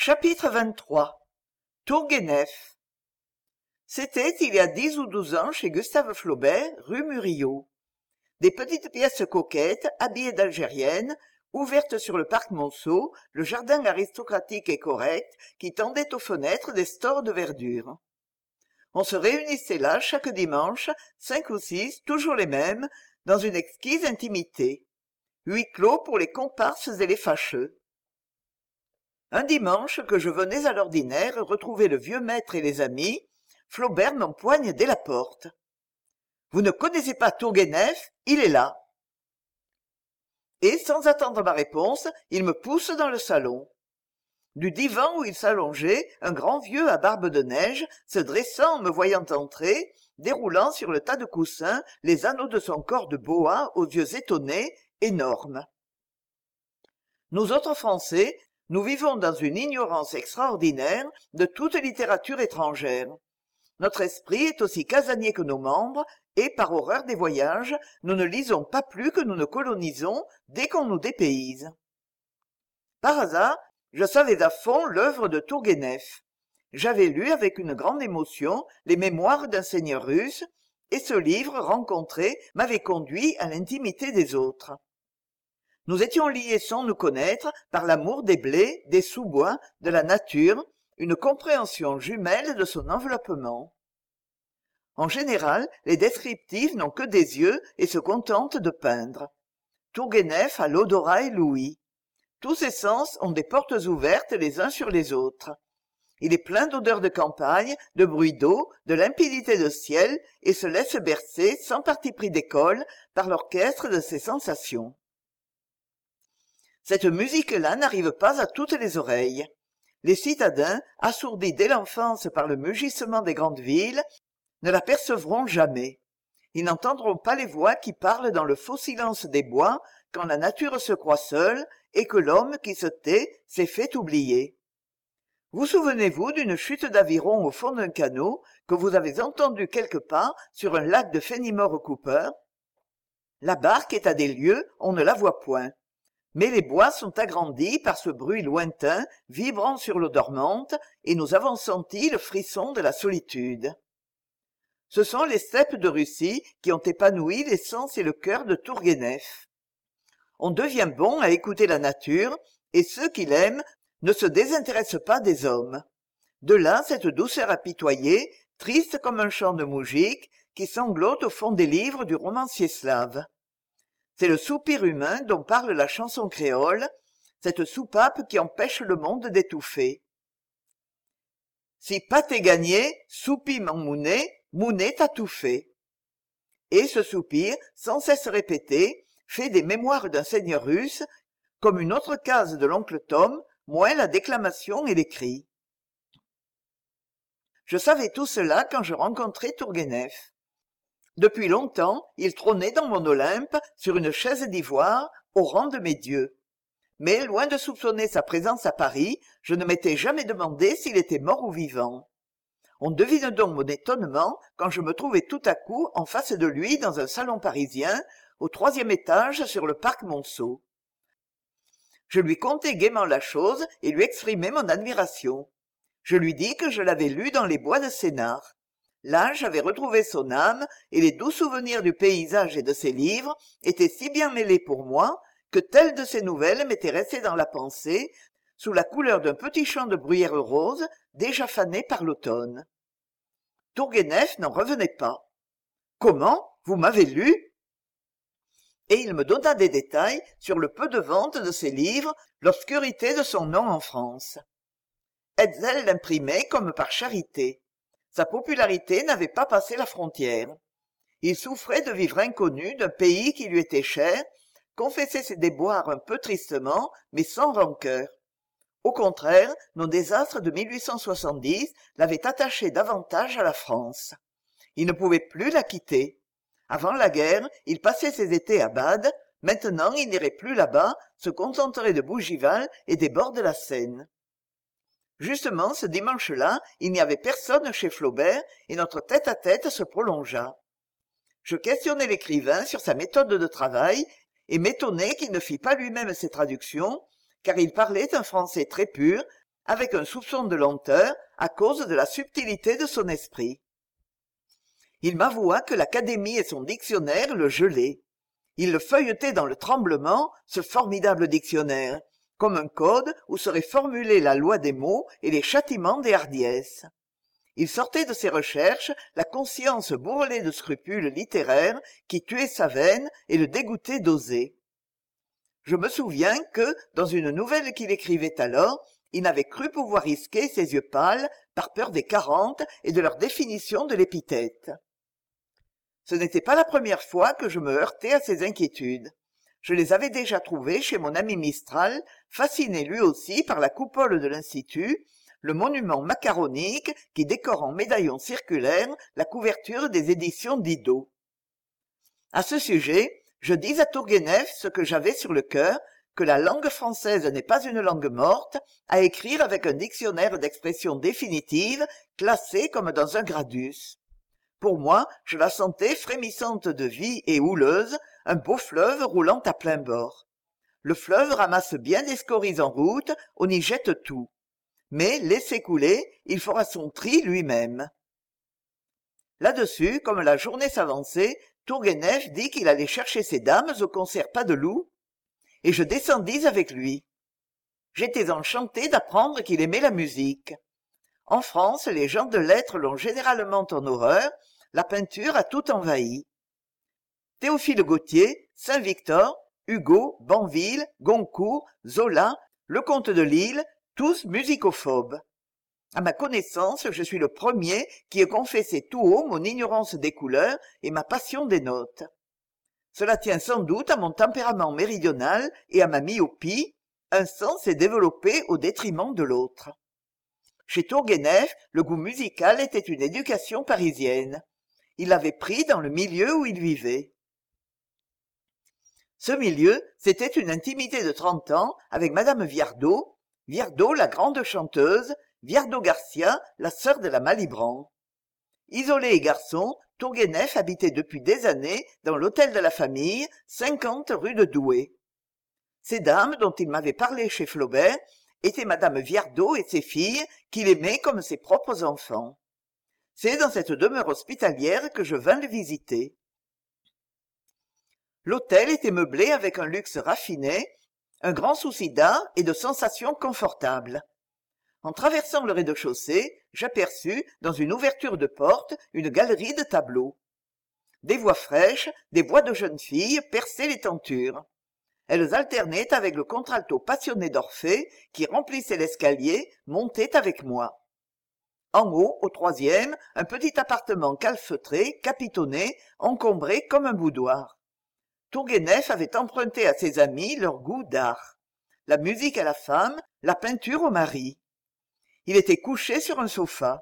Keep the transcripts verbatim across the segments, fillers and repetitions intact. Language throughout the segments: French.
Chapitre vingt-trois. Tourguénef. C'était il y a dix ou douze ans chez Gustave Flaubert, rue Murillo. Des petites pièces coquettes, habillées d'algériennes, ouvertes sur le parc Monceau, le jardin aristocratique et correct qui tendait aux fenêtres des stores de verdure. On se réunissait là chaque dimanche, cinq ou six, toujours les mêmes, dans une exquise intimité. Huis clos pour les comparses et les fâcheux. Un dimanche que je venais à l'ordinaire retrouver le vieux maître et les amis, Flaubert m'empoigne dès la porte. « Vous ne connaissez pas Tourguénef? Il est là !» Et, sans attendre ma réponse, il me pousse dans le salon. Du divan où il s'allongeait, un grand vieux à barbe de neige, se dressant en me voyant entrer, déroulant sur le tas de coussins les anneaux de son corps de boa aux yeux étonnés, énormes. Nous autres Français, nous vivons dans une ignorance extraordinaire de toute littérature étrangère. Notre esprit est aussi casanier que nos membres, et, par horreur des voyages, nous ne lisons pas plus que nous ne colonisons dès qu'on nous dépayse. Par hasard, je savais à fond l'œuvre de Tourguénef. J'avais lu avec une grande émotion les mémoires d'un seigneur russe, et ce livre rencontré m'avait conduit à l'intimité des autres. Nous étions liés sans nous connaître par l'amour des blés, des sous-bois, de la nature, une compréhension jumelle de son enveloppement. En général, les descriptifs n'ont que des yeux et se contentent de peindre. Tourguénef a l'odorat ébloui. Tous ses sens ont des portes ouvertes les uns sur les autres. Il est plein d'odeurs de campagne, de bruit d'eau, de limpidité de ciel et se laisse bercer, sans parti pris d'école, par l'orchestre de ses sensations. Cette musique-là n'arrive pas à toutes les oreilles. Les citadins, assourdis dès l'enfance par le mugissement des grandes villes, ne la percevront jamais. Ils n'entendront pas les voix qui parlent dans le faux silence des bois quand la nature se croit seule et que l'homme qui se tait s'est fait oublier. Vous souvenez-vous d'une chute d'aviron au fond d'un canot que vous avez entendue quelque part sur un lac de Fenimore Cooper? La barque est à des lieues, on ne la voit point. Mais les bois sont agrandis par ce bruit lointain, vibrant sur l'eau dormante, et nous avons senti le frisson de la solitude. Ce sont les steppes de Russie qui ont épanoui les sens et le cœur de Tourguénef. On devient bon à écouter la nature, et ceux qui l'aiment ne se désintéressent pas des hommes. De là cette douceur apitoyée, triste comme un chant de moujik, qui sanglote au fond des livres du romancier slave. C'est le soupir humain dont parle la chanson créole, cette soupape qui empêche le monde d'étouffer. Si pas t'es gagné, soupi mon mounet, mounet t'a tout fait. Et ce soupir, sans cesse répété, fait des mémoires d'un seigneur russe, comme une autre case de l'oncle Tom, moins la déclamation et les cris. Je savais tout cela quand je rencontrai Tourguénef. Depuis longtemps, il trônait dans mon Olympe, sur une chaise d'ivoire, au rang de mes dieux. Mais, loin de soupçonner sa présence à Paris, je ne m'étais jamais demandé s'il était mort ou vivant. On devine donc mon étonnement quand je me trouvais tout à coup en face de lui dans un salon parisien, au troisième étage sur le parc Monceau. Je lui contai gaiement la chose et lui exprimai mon admiration. Je lui dis que je l'avais lu dans les bois de Sénart. Là, j'avais retrouvé son âme, et les doux souvenirs du paysage et de ses livres étaient si bien mêlés pour moi que telle de ces nouvelles m'était restée dans la pensée, sous la couleur d'un petit champ de bruyères roses déjà fané par l'automne. Tourguénef n'en revenait pas. « Comment? Vous m'avez lu ?» Et il me donna des détails sur le peu de vente de ses livres, l'obscurité de son nom en France. Hetzel l'imprimait comme par charité. Sa popularité n'avait pas passé la frontière. Il souffrait de vivre inconnu d'un pays qui lui était cher, confessait ses déboires un peu tristement, mais sans rancœur. Au contraire, nos désastres de mille huit cent soixante-dix l'avaient attaché davantage à la France. Il ne pouvait plus la quitter. Avant la guerre, il passait ses étés à Bade, maintenant il n'irait plus là-bas, se contenterait de Bougival et des bords de la Seine. Justement, ce dimanche-là, il n'y avait personne chez Flaubert et notre tête-à-tête se prolongea. Je questionnai l'écrivain sur sa méthode de travail et m'étonnai qu'il ne fît pas lui-même ses traductions, car il parlait un français très pur, avec un soupçon de lenteur à cause de la subtilité de son esprit. Il m'avoua que l'Académie et son dictionnaire le gelaient. Il le feuilletait dans le tremblement, ce formidable dictionnaire, comme un code où serait formulée la loi des mots et les châtiments des hardiesses. Il sortait de ses recherches la conscience bourrelée de scrupules littéraires qui tuaient sa veine et le dégoûtaient d'oser. Je me souviens que, dans une nouvelle qu'il écrivait alors, il n'avait cru pouvoir risquer ses yeux pâles par peur des quarante et de leur définition de l'épithète. Ce n'était pas la première fois que je me heurtais à ces inquiétudes. Je les avais déjà trouvées chez mon ami Mistral, fasciné lui aussi par la coupole de l'Institut, le monument macaronique qui décore en médaillon circulaire la couverture des éditions Didot. À ce sujet, je dis à Tourguenieff ce que j'avais sur le cœur, que la langue française n'est pas une langue morte, à écrire avec un dictionnaire d'expression définitive, classé comme dans un gradus. Pour moi, je la sentais frémissante de vie et houleuse, un beau fleuve roulant à plein bord. Le fleuve ramasse bien des scories en route, on y jette tout. Mais, laissé couler, il fera son tri lui-même. Là-dessus, comme la journée s'avançait, Tourguenieff dit qu'il allait chercher ses dames au concert Padeloup, et je descendis avec lui. J'étais enchanté d'apprendre qu'il aimait la musique. En France, les gens de lettres l'ont généralement en horreur, la peinture a tout envahi. Théophile Gautier, Saint-Victor, Hugo, Banville, Goncourt, Zola, le comte de Lille, tous musicophobes. À ma connaissance, je suis le premier qui ait confessé tout haut mon ignorance des couleurs et ma passion des notes. Cela tient sans doute à mon tempérament méridional et à ma myopie, un sens s'est développé au détriment de l'autre. Chez Tourguenieff, le goût musical était une éducation parisienne. Il l'avait pris dans le milieu où il vivait. Ce milieu, c'était une intimité de trente ans avec madame Viardot, Viardot la grande chanteuse, Viardot-Garcia, la sœur de la Malibran. Isolé et garçon, Tourguenieff habitait depuis des années dans l'hôtel de la famille, cinquante rue de Douai. Ces dames dont il m'avait parlé chez Flaubert étaient madame Viardot et ses filles qu'il aimait comme ses propres enfants. C'est dans cette demeure hospitalière que je vins le visiter. L'hôtel était meublé avec un luxe raffiné, un grand souci d'art et de sensations confortables. En traversant le rez-de-chaussée, j'aperçus, dans une ouverture de porte, une galerie de tableaux. Des voix fraîches, des voix de jeunes filles perçaient les tentures. Elles alternaient avec le contralto passionné d'Orphée, qui remplissait l'escalier, montait avec moi. En haut, au troisième, un petit appartement calfeutré, capitonné, encombré comme un boudoir. Tourguenieff avait emprunté à ses amis leur goût d'art. La musique à la femme, la peinture au mari. Il était couché sur un sofa.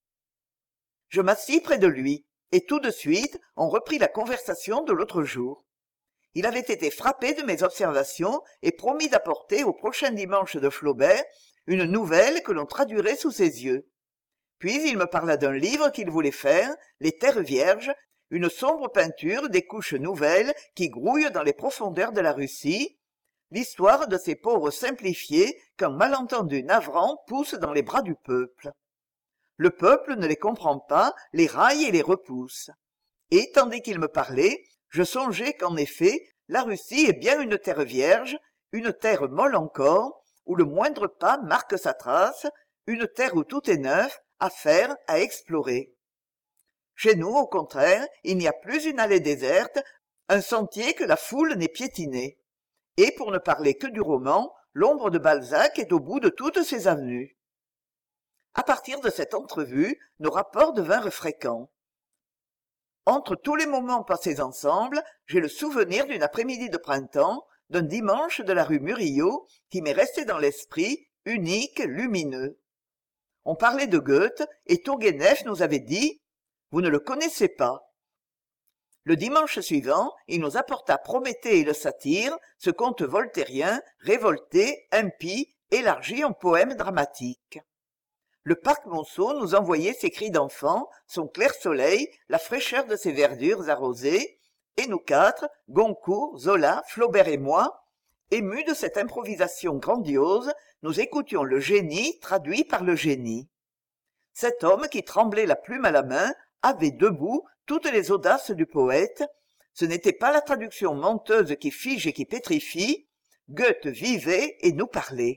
Je m'assis près de lui, et tout de suite on reprit la conversation de l'autre jour. Il avait été frappé de mes observations et promis d'apporter au prochain dimanche de Flaubert une nouvelle que l'on traduirait sous ses yeux. Puis il me parla d'un livre qu'il voulait faire, Les Terres Vierges, une sombre peinture des couches nouvelles qui grouillent dans les profondeurs de la Russie, l'histoire de ces pauvres simplifiés qu'un malentendu navrant pousse dans les bras du peuple. Le peuple ne les comprend pas, les raille et les repousse. Et, tandis qu'il me parlait, je songeais qu'en effet, la Russie est bien une terre vierge, une terre molle encore, où le moindre pas marque sa trace, une terre où tout est neuf, à faire, à explorer. Chez nous, au contraire, il n'y a plus une allée déserte, un sentier que la foule n'ait piétiné. Et pour ne parler que du roman, l'ombre de Balzac est au bout de toutes ces avenues. À partir de cette entrevue, nos rapports devinrent fréquents. Entre tous les moments passés ensemble, j'ai le souvenir d'une après-midi de printemps, d'un dimanche de la rue Murillo, qui m'est resté dans l'esprit, unique, lumineux. On parlait de Goethe, et Tourguenieff nous avait dit « Vous ne le connaissez pas ». Le dimanche suivant, il nous apporta Prométhée et le satyre, ce conte voltairien, révolté, impie, élargi en poème dramatique. Le parc Monceau nous envoyait ses cris d'enfants, son clair soleil, la fraîcheur de ses verdures arrosées, et nous quatre, Goncourt, Zola, Flaubert et moi, émus de cette improvisation grandiose, nous écoutions le génie traduit par le génie. Cet homme qui tremblait la plume à la main avait debout toutes les audaces du poète. Ce n'était pas la traduction menteuse qui fige et qui pétrifie. Goethe vivait et nous parlait.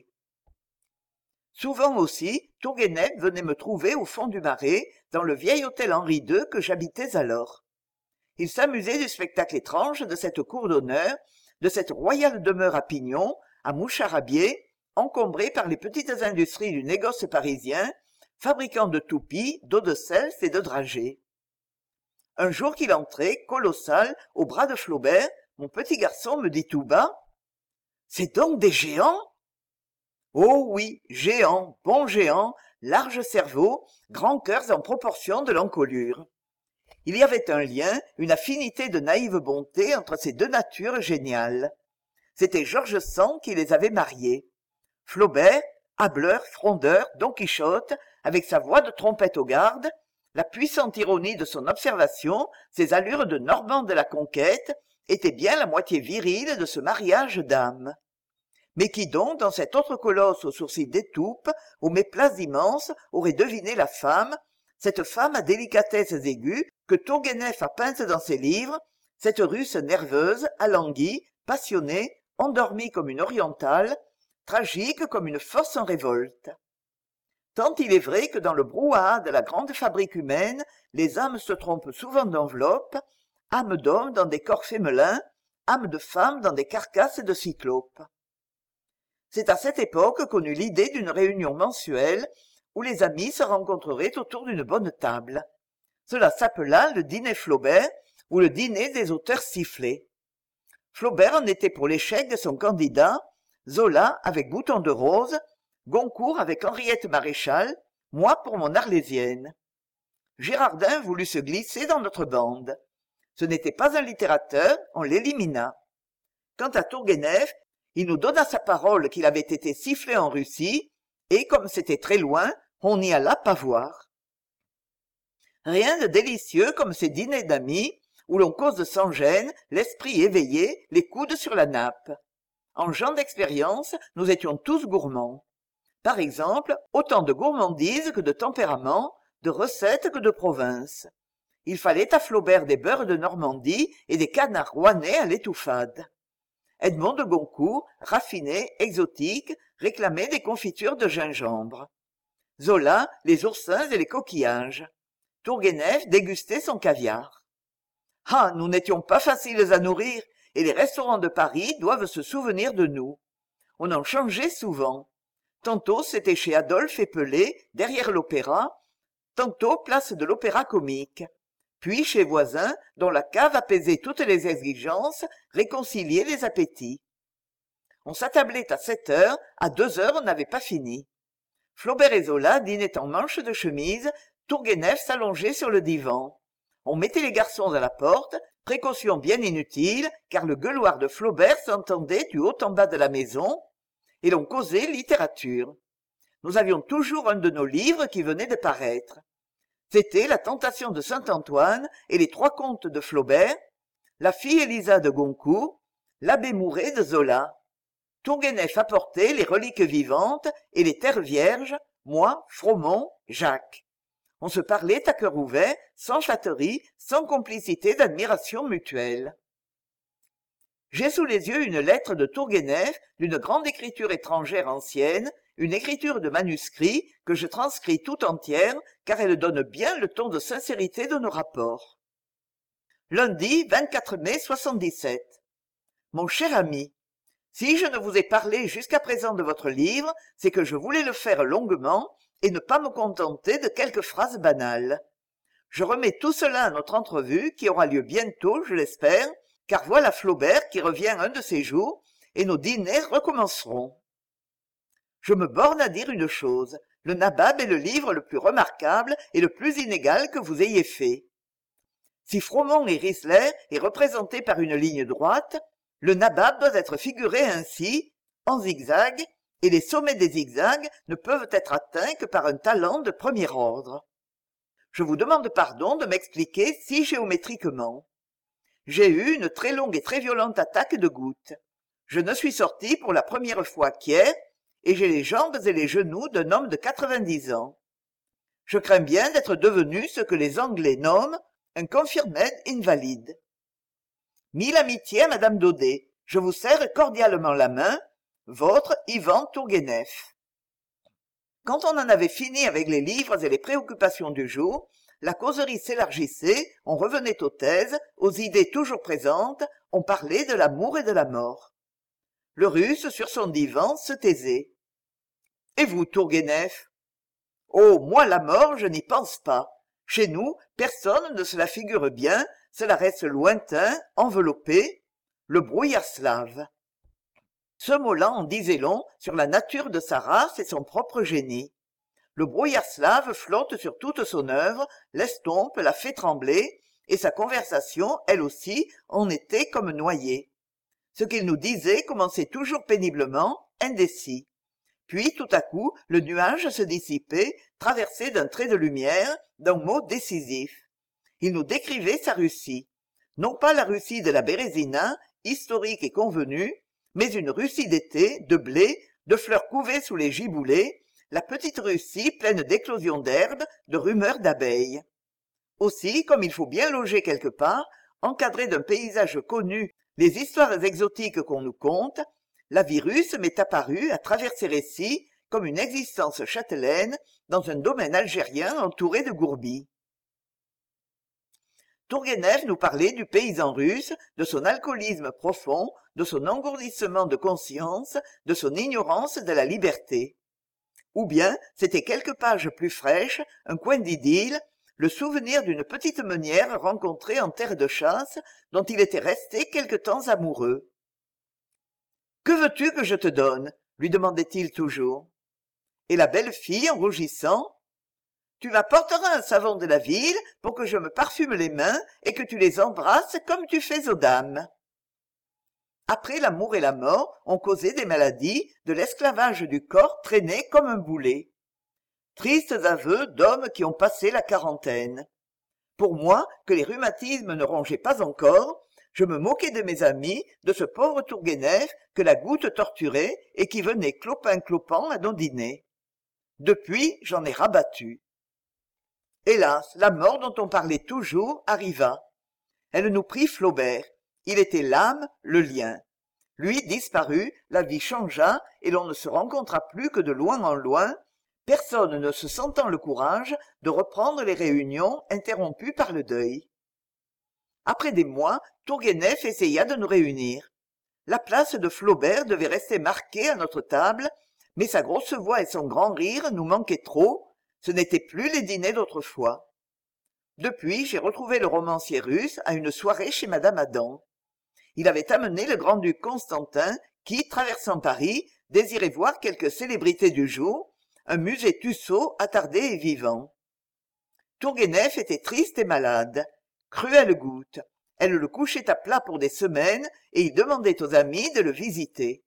Souvent aussi, Tourguenieff venait me trouver au fond du Marais, dans le vieil hôtel Henri deux que j'habitais alors. Il s'amusait du spectacle étrange de cette cour d'honneur, de cette royale demeure à pignon, à Moucharabier, encombrée par les petites industries du négoce parisien, fabricant de toupies, d'eau de seltz et de dragées. Un jour qu'il entrait, colossal, au bras de Flaubert, mon petit garçon me dit tout bas « C'est donc des géants ?» Oh oui, géants, bons géants, larges cerveaux, grands cœurs en proportion de l'encolure. Il y avait un lien, une affinité de naïve bonté entre ces deux natures géniales. C'était George Sand qui les avait mariés. Flaubert, hâbleur, frondeur, Don Quichotte, avec sa voix de trompette aux gardes, la puissante ironie de son observation, ses allures de Normand de la conquête, était bien la moitié virile de ce mariage d'âmes. Mais qui donc, dans cet autre colosse aux sourcils d'étoupe, aux méplats immenses, aurait deviné la femme, cette femme à délicatesses aiguës que Tourguenieff a peinte dans ses livres, cette Russe nerveuse, alanguie, passionnée, endormie comme une orientale, tragique comme une force en révolte. Tant il est vrai que dans le brouhaha de la grande fabrique humaine, les âmes se trompent souvent d'enveloppe, âmes d'hommes dans des corps fémelins, âmes de femmes dans des carcasses de cyclopes. C'est à cette époque qu'on eut l'idée d'une réunion mensuelle où les amis se rencontreraient autour d'une bonne table. Cela s'appela le dîner Flaubert ou le dîner des auteurs sifflés. Flaubert en était pour l'échec de son candidat, Zola avec Bouton de Rose, Goncourt avec Henriette Maréchal, moi pour mon Arlésienne. Girardin voulut se glisser dans notre bande. Ce n'était pas un littérateur, on l'élimina. Quant à Tourguenieff, il nous donna sa parole qu'il avait été sifflé en Russie, et comme c'était très loin, on n'y alla pas voir. Rien de délicieux comme ces dîners d'amis, où l'on cause sans gêne, l'esprit éveillé, les coudes sur la nappe. En gens d'expérience, nous étions tous gourmands. Par exemple, autant de gourmandise que de tempérament, de recettes que de province. Il fallait à Flaubert des beurres de Normandie et des canards rouennais à l'étouffade. Edmond de Goncourt, raffiné, exotique, réclamait des confitures de gingembre. Zola, les oursins et les coquillages. Tourguenieff dégustait son caviar. Ah, nous n'étions pas faciles à nourrir, et les restaurants de Paris doivent se souvenir de nous. On en changeait souvent. Tantôt c'était chez Adolphe et Pelé, derrière l'opéra, tantôt place de l'Opéra-Comique. Puis chez voisins, dont la cave apaisait toutes les exigences, réconciliait les appétits. On s'attablait à sept heures, à deux heures on n'avait pas fini. Flaubert et Zola dînaient en manches de chemise, Tourguenieff s'allongeait sur le divan. On mettait les garçons à la porte, précaution bien inutile, car le gueuloir de Flaubert s'entendait du haut en bas de la maison, et l'on causait littérature. Nous avions toujours un de nos livres qui venait de paraître. C'était La Tentation de Saint-Antoine et les trois contes de Flaubert, La fille Élisa de Goncourt, L'Abbé Mouret de Zola. Tourguenieff apportait les reliques vivantes et les terres vierges, moi, Froment, Jacques. On se parlait à cœur ouvert, sans flatterie, sans complicité d'admiration mutuelle. J'ai sous les yeux une lettre de Tourguenieff d'une grande écriture étrangère ancienne, une écriture de manuscrit que je transcris tout entière car elle donne bien le ton de sincérité de nos rapports. Lundi vingt-quatre mai soixante-dix-sept. Mon cher ami, si je ne vous ai parlé jusqu'à présent de votre livre, c'est que je voulais le faire longuement et ne pas me contenter de quelques phrases banales. Je remets tout cela à notre entrevue qui aura lieu bientôt, je l'espère, car voilà Flaubert qui revient un de ces jours et nos dîners recommenceront. Je me borne à dire une chose, le Nabab est le livre le plus remarquable et le plus inégal que vous ayez fait. Si Froment et Riesler est représenté par une ligne droite, le Nabab doit être figuré ainsi, en zigzag, et les sommets des zigzags ne peuvent être atteints que par un talent de premier ordre. Je vous demande pardon de m'expliquer si géométriquement. J'ai eu une très longue et très violente attaque de goutte. Je ne suis sorti pour la première fois qu'hier, et j'ai les jambes et les genoux d'un homme de quatre-vingt-dix ans. Je crains bien d'être devenu ce que les Anglais nomment un confirmed invalide. Mille amitiés à madame Daudet. Je vous serre cordialement la main. Votre Ivan Tourguenieff. Quand on en avait fini avec les livres et les préoccupations du jour, la causerie s'élargissait, on revenait aux thèses, aux idées toujours présentes, on parlait de l'amour et de la mort. Le Russe, sur son divan, se taisait. « Et vous, Tourguenieff ?»« Oh, moi, la mort, je n'y pense pas. Chez nous, personne ne se la figure bien, cela reste lointain, enveloppé. Le brouillard slave. » Ce mot-là en disait long sur la nature de sa race et son propre génie. Le brouillard slave flotte sur toute son œuvre, l'estompe, la fait trembler, et sa conversation, elle aussi, en était comme noyée. Ce qu'il nous disait commençait toujours péniblement, indécis. Puis, tout à coup, le nuage se dissipait, traversé d'un trait de lumière, d'un mot décisif. Il nous décrivait sa Russie. Non pas la Russie de la Bérésina, historique et convenue, mais une Russie d'été, de blé, de fleurs couvées sous les giboulées, la petite Russie pleine d'éclosions d'herbes, de rumeurs d'abeilles. Aussi, comme il faut bien loger quelque part, encadré d'un paysage connu, les histoires exotiques qu'on nous conte, la vie russe m'est apparue à travers ces récits comme une existence châtelaine dans un domaine algérien entouré de gourmis. Tourguenieff nous parlait du paysan russe, de son alcoolisme profond, de son engourdissement de conscience, de son ignorance de la liberté. Ou bien, c'était quelques pages plus fraîches, un coin d'idylle, le souvenir d'une petite meunière rencontrée en terre de chasse, dont il était resté quelque temps amoureux. « Que veux-tu que je te donne ?» lui demandait-il toujours. Et la belle fille, en rougissant, « Tu m'apporteras un savon de la ville pour que je me parfume les mains et que tu les embrasses comme tu fais aux dames. » Après l'amour et la mort, on causait des maladies, de l'esclavage du corps traîné comme un boulet. Tristes aveux d'hommes qui ont passé la quarantaine. Pour moi, que les rhumatismes ne rongeaient pas encore, je me moquais de mes amis, de ce pauvre Tourguenieff que la goutte torturait et qui venait clopin-clopant à nos dîners. Depuis, j'en ai rabattu. Hélas, la mort dont on parlait toujours arriva. Elle nous prit Flaubert. Il était l'âme, le lien. Lui disparut, la vie changea, et l'on ne se rencontra plus que de loin en loin, personne ne se sentant le courage de reprendre les réunions interrompues par le deuil. Après des mois, Tourguenieff essaya de nous réunir. La place de Flaubert devait rester marquée à notre table, mais sa grosse voix et son grand rire nous manquaient trop, ce n'étaient plus les dîners d'autrefois. Depuis, j'ai retrouvé le romancier russe à une soirée chez madame Adam. Il avait amené le grand-duc Constantin, qui, traversant Paris, désirait voir quelques célébrités du jour, un musée Tussaud attardé et vivant. Tourguenieff était triste et malade. Cruelle goutte. Elle le couchait à plat pour des semaines et il demandait aux amis de le visiter.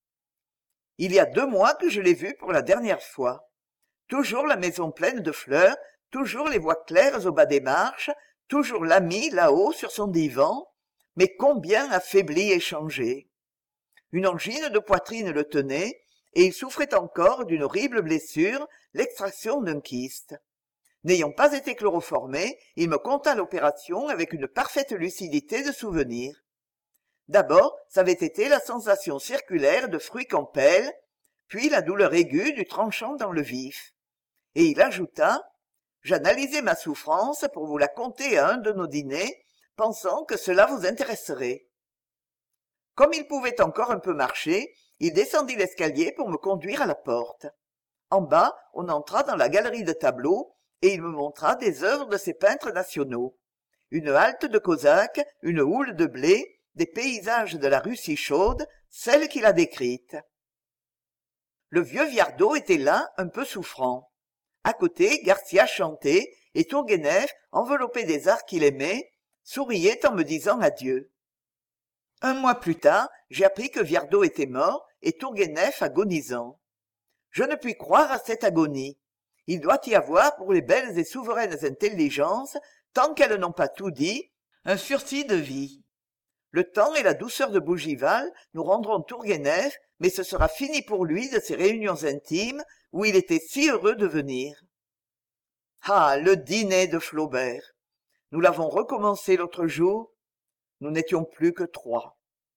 Il y a deux mois que je l'ai vu pour la dernière fois. Toujours la maison pleine de fleurs, toujours les voix claires au bas des marches, toujours l'ami là-haut sur son divan, mais combien affaibli et changé. Une angine de poitrine le tenait, et il souffrait encore d'une horrible blessure, l'extraction d'un kyste. N'ayant pas été chloroformé, il me conta l'opération avec une parfaite lucidité de souvenir. D'abord, ça avait été la sensation circulaire de fruits qu'on pèle, puis la douleur aiguë du tranchant dans le vif. Et il ajouta « J'analysais ma souffrance pour vous la conter à un de nos dîners, pensant que cela vous intéresserait. » Comme il pouvait encore un peu marcher, il descendit l'escalier pour me conduire à la porte. En bas, on entra dans la galerie de tableaux, et il me montra des œuvres de ses peintres nationaux. Une halte de Cosaques, une houle de blé, des paysages de la Russie chaude, celle qu'il a décrite. Le vieux Viardot était là, un peu souffrant. À côté, Garcia chantait, et Tourguenieff, enveloppé des arts qu'il aimait, souriait en me disant adieu. Un mois plus tard, j'ai appris que Viardot était mort et Tourguenieff agonisant. Je ne puis croire à cette agonie. Il doit y avoir, pour les belles et souveraines intelligences, tant qu'elles n'ont pas tout dit, un sursis de vie. Le temps et la douceur de Bougival nous rendront Tourgueneff, mais ce sera fini pour lui de ces réunions intimes où il était si heureux de venir. Ah, le dîner de Flaubert! Nous l'avons recommencé l'autre jour. Nous n'étions plus que trois.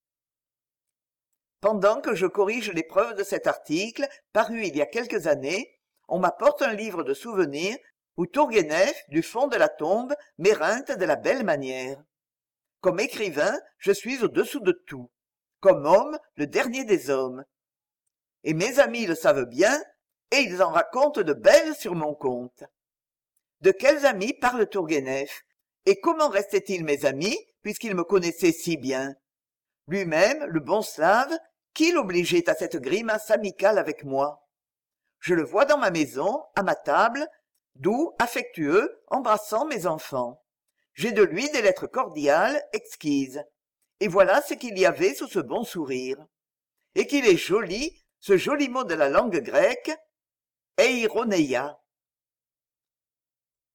Pendant que je corrige les preuves de cet article, paru il y a quelques années, on m'apporte un livre de souvenirs où Tourgueneff, du fond de la tombe, m'éreinte de la belle manière. Comme écrivain, je suis au-dessous de tout. Comme homme, le dernier des hommes. Et mes amis le savent bien, et ils en racontent de belles sur mon compte. De quels amis parle Tourgueneff? Et comment restaient-ils mes amis, puisqu'ils me connaissaient si bien? Lui-même, le bon slave, qui l'obligeait à cette grimace amicale avec moi? Je le vois dans ma maison, à ma table, doux, affectueux, embrassant mes enfants. J'ai de lui des lettres cordiales, exquises. Et voilà ce qu'il y avait sous ce bon sourire. Et qu'il est joli, ce joli mot de la langue grecque, eironeia.